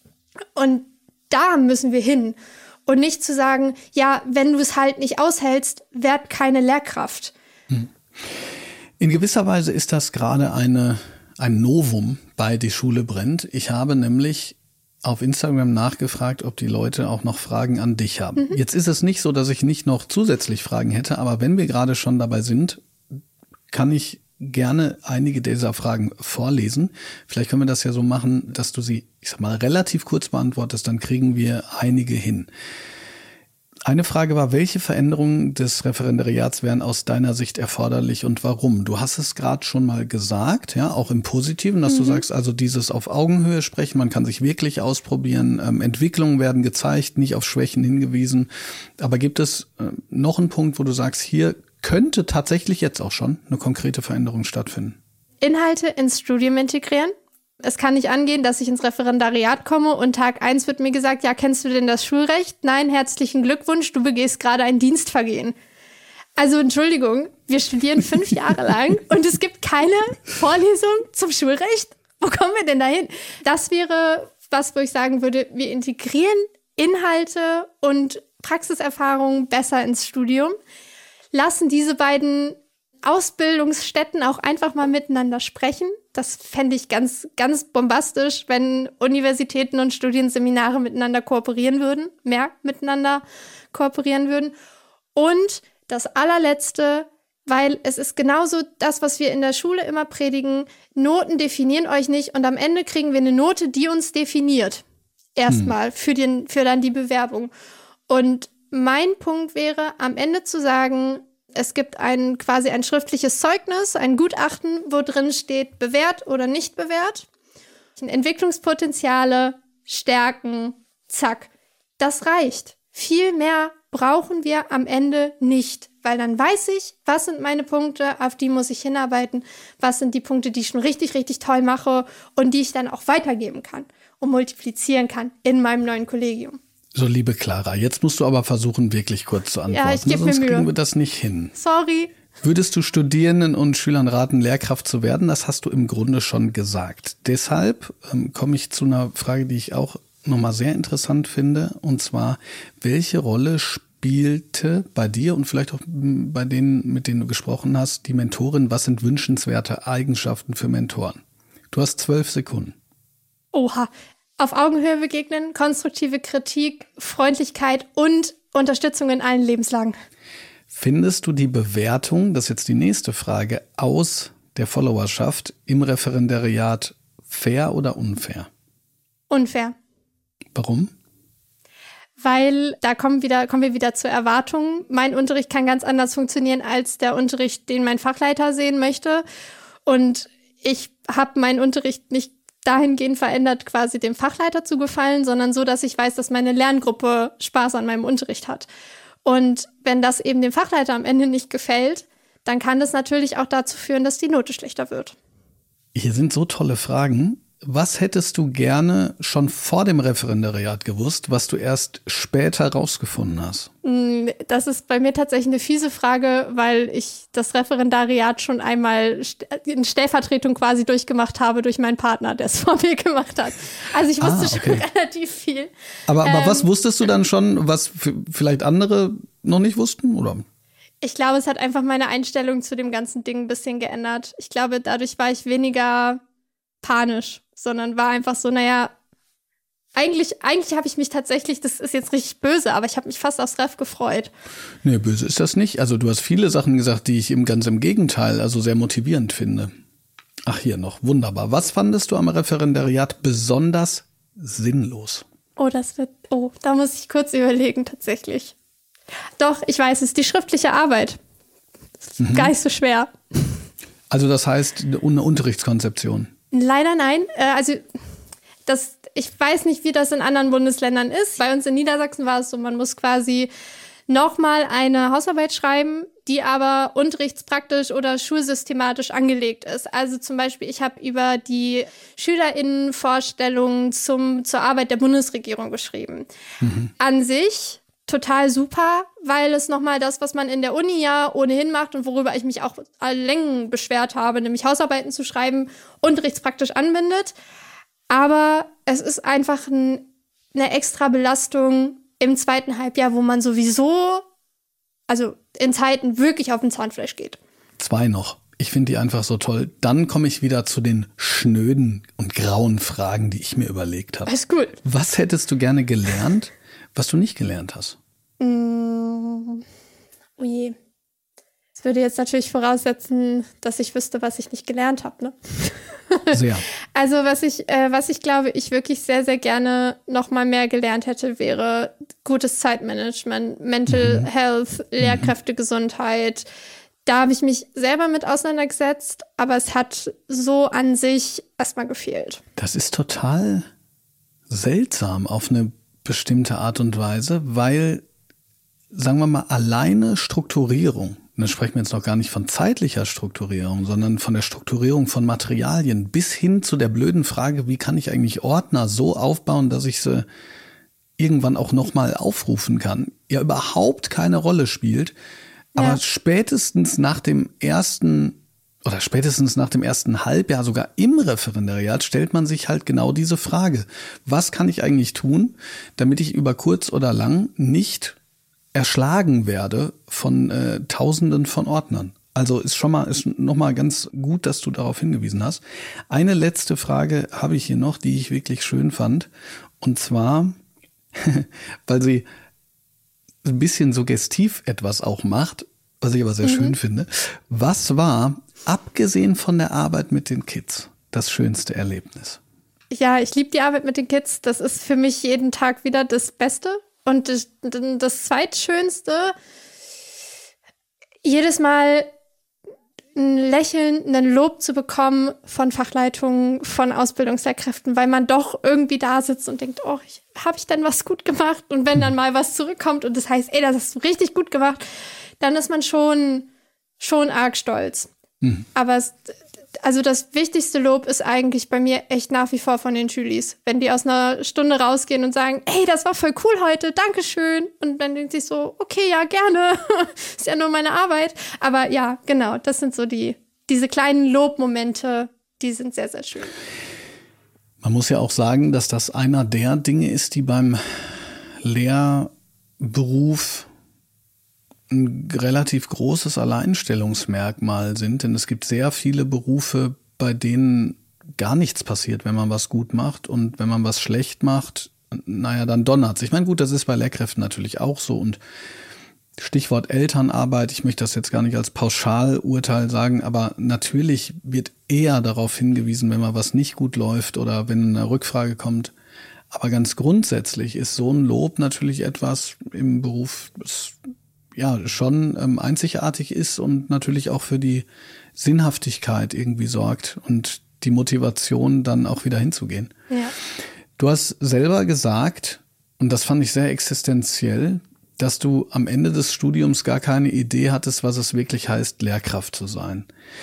Und da müssen wir hin. Und nicht zu sagen, ja, wenn du es halt nicht aushältst, werd keine Lehrkraft. In gewisser Weise ist das gerade eine ein Novum bei Die Schule brennt. Ich habe nämlich auf Instagram nachgefragt, ob die Leute auch noch Fragen an dich haben. Mhm. Jetzt ist es nicht so, dass ich nicht noch zusätzlich Fragen hätte, aber wenn wir gerade schon dabei sind, kann ich gerne einige dieser Fragen vorlesen. Vielleicht können wir das ja so machen, dass du sie, ich sag mal, relativ kurz beantwortest, dann kriegen wir einige hin. Eine Frage war, welche Veränderungen des Referendariats wären aus deiner Sicht erforderlich und warum? Du hast es gerade schon mal gesagt, ja, auch im Positiven, dass mhm. du sagst, also dieses auf Augenhöhe sprechen, man kann sich wirklich ausprobieren, ähm, Entwicklungen werden gezeigt, nicht auf Schwächen hingewiesen. Aber gibt es äh, noch einen Punkt, wo du sagst, hier könnte tatsächlich jetzt auch schon eine konkrete Veränderung stattfinden? Inhalte ins Studium integrieren. Es kann nicht angehen, dass ich ins Referendariat komme und Tag eins wird mir gesagt, ja, kennst du denn das Schulrecht? Nein, herzlichen Glückwunsch, du begehst gerade ein Dienstvergehen. Also Entschuldigung, wir studieren fünf Jahre lang und es gibt keine Vorlesung zum Schulrecht? Wo kommen wir denn dahin? Das wäre was, wo ich sagen würde, wir integrieren Inhalte und Praxiserfahrungen besser ins Studium, lassen diese beiden Ausbildungsstätten auch einfach mal miteinander sprechen. Das fände ich ganz, ganz bombastisch, wenn Universitäten und Studienseminare miteinander kooperieren würden, mehr miteinander kooperieren würden. Und das allerletzte, weil es ist genauso das, was wir in der Schule immer predigen, Noten definieren euch nicht und am Ende kriegen wir eine Note, die uns definiert. Erstmal hm. für, den, für dann die Bewerbung. Und mein Punkt wäre, am Ende zu sagen, es gibt ein quasi ein schriftliches Zeugnis, ein Gutachten, wo drin steht, bewährt oder nicht bewährt. Entwicklungspotenziale, Stärken, zack. Das reicht. Viel mehr brauchen wir am Ende nicht, weil dann weiß ich, was sind meine Punkte, auf die muss ich hinarbeiten, was sind die Punkte, die ich schon richtig, richtig toll mache und die ich dann auch weitergeben kann und multiplizieren kann in meinem neuen Kollegium. So, liebe Clara, jetzt musst du aber versuchen, wirklich kurz zu antworten. Ja, ich gebe mir sonst Mühe. kriegen wir das nicht hin. Sorry. Würdest du Studierenden und Schülern raten, Lehrkraft zu werden? Das hast du im Grunde schon gesagt. Deshalb ähm, komme ich zu einer Frage, die ich auch nochmal sehr interessant finde. Und zwar, welche Rolle spielte bei dir und vielleicht auch bei denen, mit denen du gesprochen hast, die Mentorin? Was sind wünschenswerte Eigenschaften für Mentoren? Du hast zwölf Sekunden. Oha. Auf Augenhöhe begegnen, konstruktive Kritik, Freundlichkeit und Unterstützung in allen Lebenslagen. Findest du die Bewertung, das ist jetzt die nächste Frage, aus der Followerschaft im Referendariat fair oder unfair? Unfair. Warum? Weil da kommen, wieder, kommen wir wieder zu Erwartungen. Mein Unterricht kann ganz anders funktionieren als der Unterricht, den mein Fachleiter sehen möchte. Und ich habe meinen Unterricht nicht dahingehend verändert, quasi dem Fachleiter zu gefallen, sondern so, dass ich weiß, dass meine Lerngruppe Spaß an meinem Unterricht hat. Und wenn das eben dem Fachleiter am Ende nicht gefällt, dann kann das natürlich auch dazu führen, dass die Note schlechter wird. Hier sind so tolle Fragen. Was hättest du gerne schon vor dem Referendariat gewusst, was du erst später rausgefunden hast? Das ist bei mir tatsächlich eine fiese Frage, weil ich das Referendariat schon einmal in Stellvertretung quasi durchgemacht habe durch meinen Partner, der es vor mir gemacht hat. Also ich wusste ah, okay. schon relativ viel. Aber, aber ähm, was wusstest du dann ähm, schon, was vielleicht andere noch nicht wussten, oder? Ich glaube, es hat einfach meine Einstellung zu dem ganzen Ding ein bisschen geändert. Ich glaube, dadurch war ich weniger panisch, sondern war einfach so, naja, eigentlich, eigentlich habe ich mich tatsächlich, das ist jetzt richtig böse, aber ich habe mich fast aufs Ref gefreut. Nee, böse ist das nicht. Also du hast viele Sachen gesagt, die ich eben ganz im Gegenteil, also sehr motivierend finde. Ach, hier noch, wunderbar. Was fandest du am Referendariat besonders sinnlos? Oh, das wird, oh, da muss ich kurz überlegen, tatsächlich. Doch, ich weiß es, die schriftliche Arbeit. Das ist mhm. gar nicht so schwer. Also das heißt, eine Unterrichtskonzeption? Leider nein. Also das, ich weiß nicht, wie das in anderen Bundesländern ist. Bei uns in Niedersachsen war es so, man muss quasi nochmal eine Hausarbeit schreiben, die aber unterrichtspraktisch oder schulsystematisch angelegt ist. Also zum Beispiel, ich habe über die SchülerInnenvorstellungen zum, zur Arbeit der Bundesregierung geschrieben. Mhm. An sich total super, weil es nochmal das, was man in der Uni ja ohnehin macht und worüber ich mich auch Längen beschwert habe, nämlich Hausarbeiten zu schreiben, unterrichtspraktisch anbindet. Aber es ist einfach ein, eine extra Belastung im zweiten Halbjahr, wo man sowieso, also in Zeiten wirklich auf den Zahnfleisch geht. Zwei noch. Ich finde die einfach so toll. Dann komme ich wieder zu den schnöden und grauen Fragen, die ich mir überlegt habe. Alles gut. Was hättest du gerne gelernt, was du nicht gelernt hast? Mm, oh je. Das würde jetzt natürlich voraussetzen, dass ich wüsste, was ich nicht gelernt habe, ne? Sehr. Also was ich, äh, was ich glaube, ich wirklich sehr, sehr gerne noch mal mehr gelernt hätte, wäre gutes Zeitmanagement, Mental mhm. Health, Lehrkräftegesundheit. Da habe ich mich selber mit auseinandergesetzt, aber es hat so an sich erstmal gefehlt. Das ist total seltsam auf eine bestimmte Art und Weise, weil, sagen wir mal, alleine Strukturierung, und dann sprechen wir jetzt noch gar nicht von zeitlicher Strukturierung, sondern von der Strukturierung von Materialien bis hin zu der blöden Frage, wie kann ich eigentlich Ordner so aufbauen, dass ich sie irgendwann auch nochmal aufrufen kann, ja überhaupt keine Rolle spielt. Aber ja. spätestens nach dem ersten oder spätestens nach dem ersten Halbjahr, sogar im Referendariat, stellt man sich halt genau diese Frage. Was kann ich eigentlich tun, damit ich über kurz oder lang nicht erschlagen werde von äh, Tausenden von Ordnern? Also ist schon mal, ist noch mal ganz gut, dass du darauf hingewiesen hast. Eine letzte Frage habe ich hier noch, die ich wirklich schön fand. Und zwar, weil sie ein bisschen suggestiv etwas auch macht, was ich aber sehr mhm. schön finde. Was war, abgesehen von der Arbeit mit den Kids, das schönste Erlebnis? Ja, ich liebe die Arbeit mit den Kids. Das ist für mich jeden Tag wieder das Beste. Und das, das Zweitschönste, jedes Mal ein Lächeln, ein Lob zu bekommen von Fachleitungen, von Ausbildungslehrkräften, weil man doch irgendwie da sitzt und denkt, oh, habe ich denn was gut gemacht? Und wenn dann mal was zurückkommt und das heißt, ey, das hast du richtig gut gemacht, dann ist man schon, schon arg stolz. Mhm. Aber es, also das wichtigste Lob ist eigentlich bei mir echt nach wie vor von den Schülis. Wenn die aus einer Stunde rausgehen und sagen, ey, das war voll cool heute, Dankeschön. Und dann denkt sich so, okay, ja, gerne. Ist ja nur meine Arbeit. Aber ja, genau, das sind so die, diese kleinen Lobmomente, die sind sehr, sehr schön. Man muss ja auch sagen, dass das einer der Dinge ist, die beim Lehrberuf ein relativ großes Alleinstellungsmerkmal sind, denn es gibt sehr viele Berufe, bei denen gar nichts passiert, wenn man was gut macht, und wenn man was schlecht macht, naja, dann donnert's. Ich meine, gut, das ist bei Lehrkräften natürlich auch so, und Stichwort Elternarbeit, ich möchte das jetzt gar nicht als Pauschalurteil sagen, aber natürlich wird eher darauf hingewiesen, wenn mal was nicht gut läuft oder wenn eine Rückfrage kommt. Aber ganz grundsätzlich ist so ein Lob natürlich etwas im Beruf, das ja schon ähm, einzigartig ist und natürlich auch für die Sinnhaftigkeit irgendwie sorgt und die Motivation, dann auch wieder hinzugehen. Ja. Du hast selber gesagt, und das fand ich sehr existenziell, dass du am Ende des Studiums gar keine Idee hattest, was es wirklich heißt, Lehrkraft zu sein.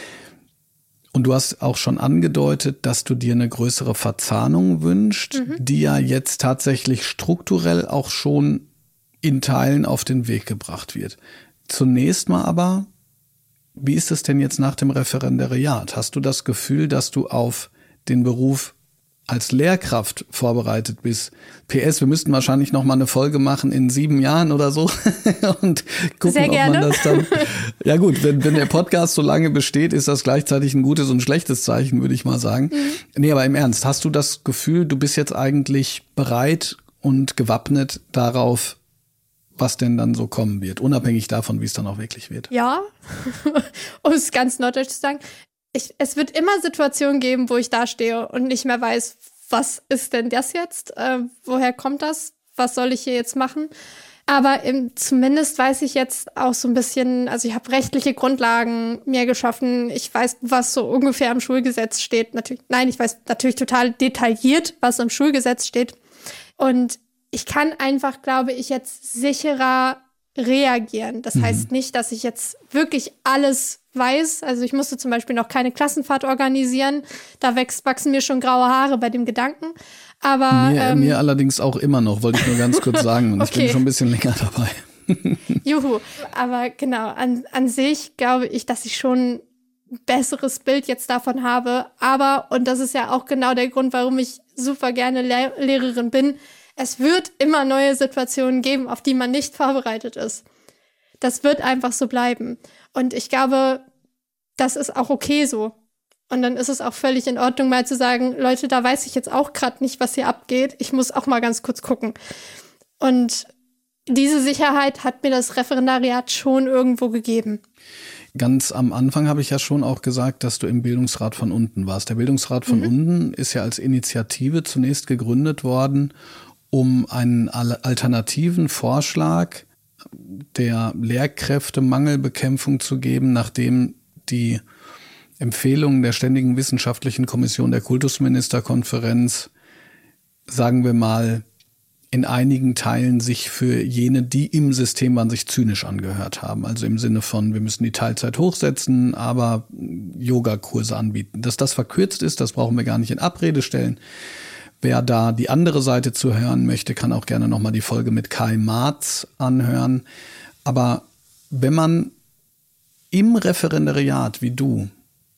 Und du hast auch schon angedeutet, dass du dir eine größere Verzahnung wünschst, mhm. die ja jetzt tatsächlich strukturell auch schon in Teilen auf den Weg gebracht wird. Zunächst mal aber, wie ist es denn jetzt nach dem Referendariat? Hast du das Gefühl, dass du auf den Beruf als Lehrkraft vorbereitet bist? P S, wir müssten wahrscheinlich noch mal eine Folge machen in sieben Jahren oder so und gucken, Sehr gerne. ob man das dann... Ja gut, wenn, wenn der Podcast so lange besteht, ist das gleichzeitig ein gutes und schlechtes Zeichen, würde ich mal sagen. Mhm. Nee, aber im Ernst, hast du das Gefühl, du bist jetzt eigentlich bereit und gewappnet darauf, was denn dann so kommen wird, unabhängig davon, wie es dann auch wirklich wird? Ja, um es ganz norddeutsch zu sagen, ich, es wird immer Situationen geben, wo ich da stehe und nicht mehr weiß, was ist denn das jetzt? Äh, woher kommt das? Was soll ich hier jetzt machen? Aber im, zumindest weiß ich jetzt auch so ein bisschen, also ich habe rechtliche Grundlagen mir geschaffen. Ich weiß, was so ungefähr im Schulgesetz steht. Natürlich, nein, ich weiß natürlich total detailliert, was im Schulgesetz steht. Und ich kann einfach, glaube ich, jetzt sicherer reagieren. Das mhm. heißt nicht, dass ich jetzt wirklich alles weiß. Also ich musste zum Beispiel noch keine Klassenfahrt organisieren. Da wächst, wachsen mir schon graue Haare bei dem Gedanken. Aber mir, ähm, mir allerdings auch immer noch, wollte ich nur ganz kurz sagen. Und okay. Ich bin schon ein bisschen länger dabei. Juhu. Aber genau, an, an sich glaube ich, dass ich schon ein besseres Bild jetzt davon habe. Aber, und das ist ja auch genau der Grund, warum ich super gerne Lehr- Lehrerin bin, es wird immer neue Situationen geben, auf die man nicht vorbereitet ist. Das wird einfach so bleiben. Und ich glaube, das ist auch okay so. Und dann ist es auch völlig in Ordnung, mal zu sagen, Leute, da weiß ich jetzt auch gerade nicht, was hier abgeht. Ich muss auch mal ganz kurz gucken. Und diese Sicherheit hat mir das Referendariat schon irgendwo gegeben. Ganz am Anfang habe ich ja schon auch gesagt, dass du im Bildungsrat von unten warst. Der Bildungsrat von mhm. unten ist ja als Initiative zunächst gegründet worden, um einen alternativen Vorschlag der Lehrkräftemangelbekämpfung zu geben, nachdem die Empfehlungen der Ständigen Wissenschaftlichen Kommission der Kultusministerkonferenz, sagen wir mal, in einigen Teilen sich für jene, die im System waren, sich zynisch angehört haben. Also im Sinne von, wir müssen die Teilzeit hochsetzen, aber Yogakurse anbieten. Dass das verkürzt ist, das brauchen wir gar nicht in Abrede stellen. Wer da die andere Seite zu hören möchte, kann auch gerne nochmal die Folge mit Kai Marz anhören. Aber wenn man im Referendariat wie du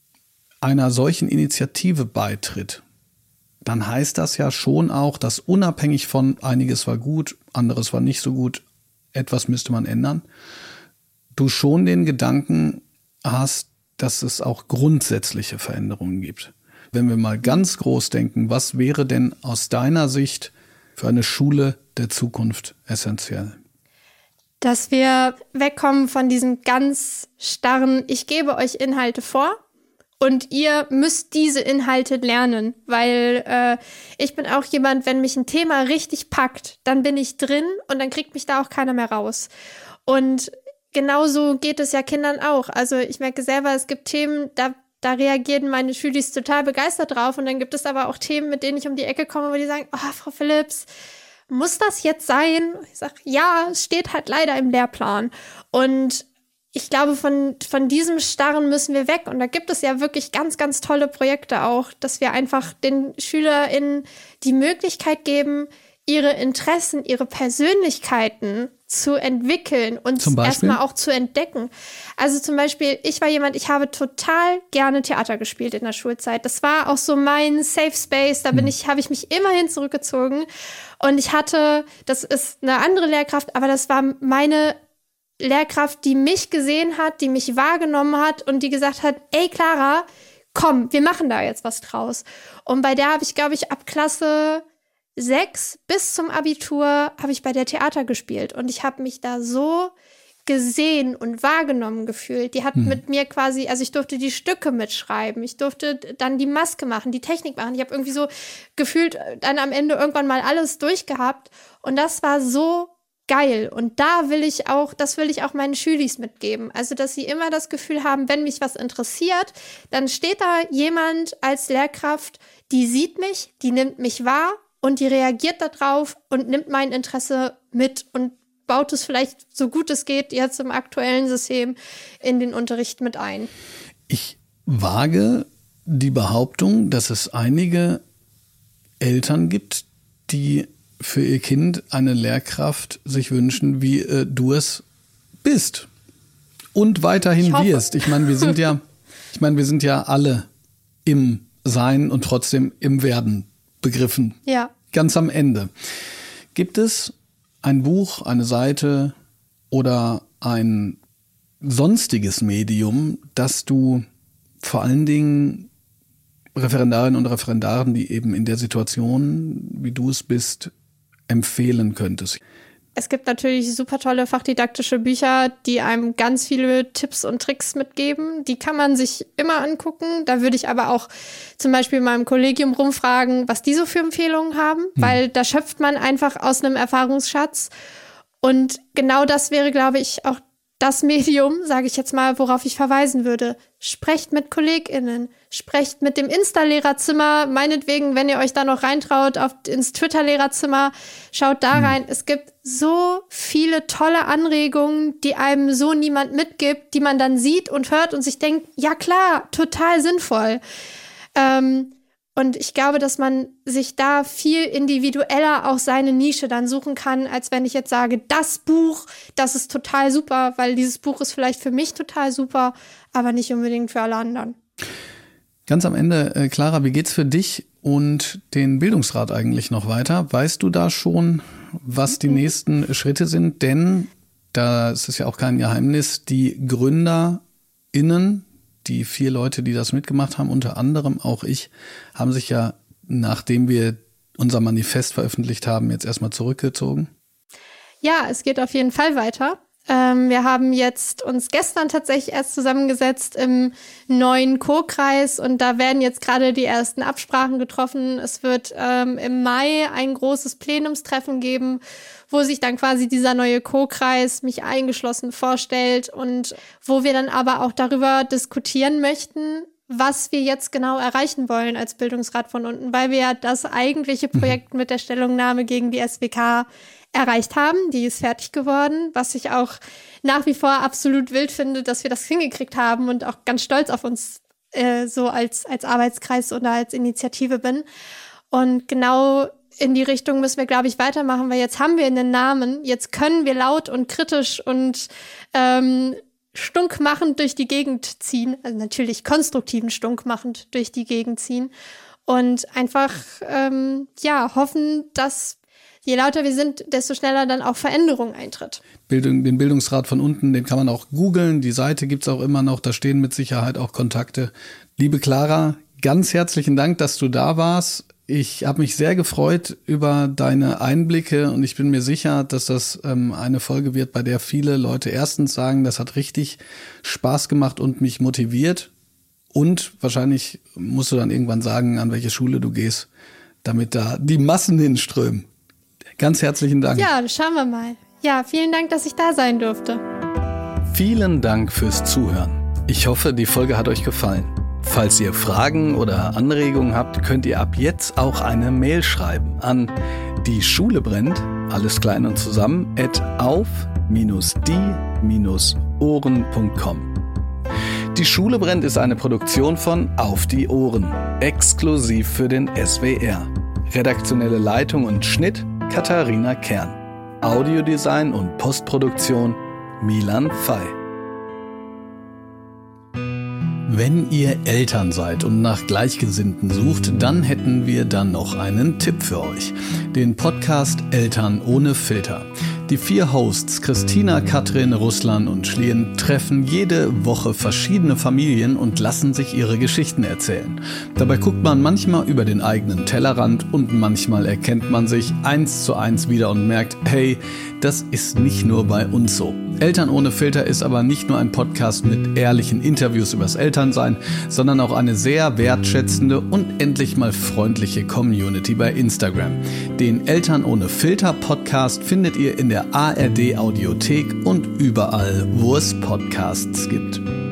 einer solchen Initiative beitritt, dann heißt das ja schon auch, dass unabhängig von einiges war gut, anderes war nicht so gut, etwas müsste man ändern, du schon den Gedanken hast, dass es auch grundsätzliche Veränderungen gibt. Wenn wir mal ganz groß denken, was wäre denn aus deiner Sicht für eine Schule der Zukunft essentiell? Dass wir wegkommen von diesem ganz starren, ich gebe euch Inhalte vor und ihr müsst diese Inhalte lernen, weil äh, ich bin auch jemand, wenn mich ein Thema richtig packt, dann bin ich drin und dann kriegt mich da auch keiner mehr raus. Und genauso geht es ja Kindern auch. Also ich merke selber, es gibt Themen, da Da reagieren meine Schülis total begeistert drauf. Und dann gibt es aber auch Themen, mit denen ich um die Ecke komme, wo die sagen, oh, Frau Philipps, muss das jetzt sein? Ich sage, ja, es steht halt leider im Lehrplan. Und ich glaube, von, von diesem Starren müssen wir weg. Und da gibt es ja wirklich ganz, ganz tolle Projekte auch, dass wir einfach den SchülerInnen die Möglichkeit geben, ihre Interessen, ihre Persönlichkeiten zu entwickeln und erstmal auch zu entdecken. Also zum Beispiel, ich war jemand, ich habe total gerne Theater gespielt in der Schulzeit. Das war auch so mein Safe Space, da bin hm. ich, habe ich mich immerhin zurückgezogen. Und ich hatte, das ist eine andere Lehrkraft, aber das war meine Lehrkraft, die mich gesehen hat, die mich wahrgenommen hat und die gesagt hat, ey Clara, komm, wir machen da jetzt was draus. Und bei der habe ich, glaube ich, ab Klasse sechs bis zum Abitur habe ich bei der Theater gespielt und ich habe mich da so gesehen und wahrgenommen gefühlt. Die hat hm. mit mir quasi, also ich durfte die Stücke mitschreiben, ich durfte dann die Maske machen, die Technik machen. Ich habe irgendwie so gefühlt dann am Ende irgendwann mal alles durchgehabt und das war so geil. Und da will ich auch, das will ich auch meinen Schülis mitgeben. Also, dass sie immer das Gefühl haben, wenn mich was interessiert, dann steht da jemand als Lehrkraft, die sieht mich, die nimmt mich wahr und die reagiert darauf und nimmt mein Interesse mit und baut es vielleicht, so gut es geht, jetzt im aktuellen System in den Unterricht mit ein. Ich wage die Behauptung, dass es einige Eltern gibt, die für ihr Kind eine Lehrkraft sich wünschen, wie äh, du es bist und weiterhin ich wirst. Ich meine, wir sind ja, ich meine, wir sind ja alle im Sein und trotzdem im Werden begriffen. Ja. Ganz am Ende. Gibt es ein Buch, eine Seite oder ein sonstiges Medium, das du vor allen Dingen Referendarinnen und Referendaren, die eben in der Situation, wie du es bist, empfehlen könntest? Es gibt natürlich super tolle fachdidaktische Bücher, die einem ganz viele Tipps und Tricks mitgeben. Die kann man sich immer angucken. Da würde ich aber auch zum Beispiel meinem Kollegium rumfragen, was die so für Empfehlungen haben, hm. weil da schöpft man einfach aus einem Erfahrungsschatz. Und genau das wäre, glaube ich, auch das Medium, sage ich jetzt mal, worauf ich verweisen würde. Sprecht mit KollegInnen, sprecht mit dem Insta-Lehrerzimmer, meinetwegen, wenn ihr euch da noch reintraut, auf, ins Twitter-Lehrerzimmer, schaut da rein. Mhm. Es gibt so viele tolle Anregungen, die einem so niemand mitgibt, die man dann sieht und hört und sich denkt, ja klar, total sinnvoll. Ähm, Und ich glaube, dass man sich da viel individueller auch seine Nische dann suchen kann, als wenn ich jetzt sage, das Buch, das ist total super, weil dieses Buch ist vielleicht für mich total super, aber nicht unbedingt für alle anderen. Ganz am Ende, äh, Clara, wie geht's für dich und den Bildungsrat eigentlich noch weiter? Weißt du da schon, was die mhm. nächsten Schritte sind? Denn, das ist ja auch kein Geheimnis, die GründerInnen, die vier Leute, die das mitgemacht haben, unter anderem auch ich, haben sich ja, nachdem wir unser Manifest veröffentlicht haben, jetzt erstmal zurückgezogen. Ja, es geht auf jeden Fall weiter. Ähm, wir haben jetzt uns gestern tatsächlich erst zusammengesetzt im neuen Co-Kreis und da werden jetzt gerade die ersten Absprachen getroffen. Es wird ähm, im Mai ein großes Plenumstreffen geben, wo sich dann quasi dieser neue Co-Kreis, mich eingeschlossen, vorstellt und wo wir dann aber auch darüber diskutieren möchten, was wir jetzt genau erreichen wollen als Bildungsrat von unten, weil wir ja das eigentliche Projekt mit der Stellungnahme gegen die S W K erreicht haben. Die ist fertig geworden, was ich auch nach wie vor absolut wild finde, dass wir das hingekriegt haben und auch ganz stolz auf uns äh, so als, als Arbeitskreis oder als Initiative bin. Und genau in die Richtung müssen wir, glaube ich, weitermachen, weil jetzt haben wir einen Namen, jetzt können wir laut und kritisch und ähm, stunkmachend durch die Gegend ziehen, also natürlich konstruktiven stunkmachend durch die Gegend ziehen und einfach ähm, ja hoffen, dass je lauter wir sind, desto schneller dann auch Veränderung eintritt. Bildung, den Bildungsrat von unten, den kann man auch googeln. Die Seite gibt's auch immer noch. Da stehen mit Sicherheit auch Kontakte. Liebe Clara, ganz herzlichen Dank, dass du da warst. Ich habe mich sehr gefreut über deine Einblicke und ich bin mir sicher, dass das ähm, eine Folge wird, bei der viele Leute erstens sagen, das hat richtig Spaß gemacht und mich motiviert. Und wahrscheinlich musst du dann irgendwann sagen, an welche Schule du gehst, damit da die Massen hinströmen. Ganz herzlichen Dank. Ja, schauen wir mal. Ja, vielen Dank, dass ich da sein durfte. Vielen Dank fürs Zuhören. Ich hoffe, die Folge hat euch gefallen. Falls ihr Fragen oder Anregungen habt, könnt ihr ab jetzt auch eine Mail schreiben an die Schule brennt, alles klein und zusammen, at auf die ohren punkt com. Die Schule brennt ist eine Produktion von Auf die Ohren, exklusiv für den S W R. Redaktionelle Leitung und Schnitt Katharina Kern. Audiodesign und Postproduktion Milan Fey. Wenn ihr Eltern seid und nach Gleichgesinnten sucht, dann hätten wir dann noch einen Tipp für euch. Den Podcast Eltern ohne Filter. Die vier Hosts Christina, Katrin, Ruslan und Schlien treffen jede Woche verschiedene Familien und lassen sich ihre Geschichten erzählen. Dabei guckt man manchmal über den eigenen Tellerrand und manchmal erkennt man sich eins zu eins wieder und merkt, hey, das ist nicht nur bei uns so. Eltern ohne Filter ist aber nicht nur ein Podcast mit ehrlichen Interviews übers Elternsein, sondern auch eine sehr wertschätzende und endlich mal freundliche Community bei Instagram. Den Eltern ohne Filter Podcast findet ihr in der A R D Audiothek und überall, wo es Podcasts gibt.